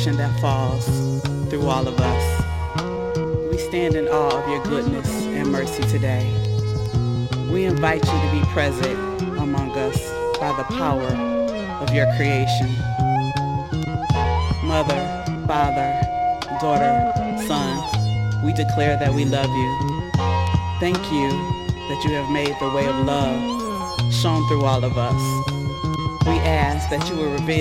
conviction that falls through all of us. We stand in awe of your goodness and mercy today. We invite you to be present among us by the power of your creation. Mother, Father, daughter, Son, we declare that we love you. Thank you that you have made the way of love shown through all of us. We ask that you will reveal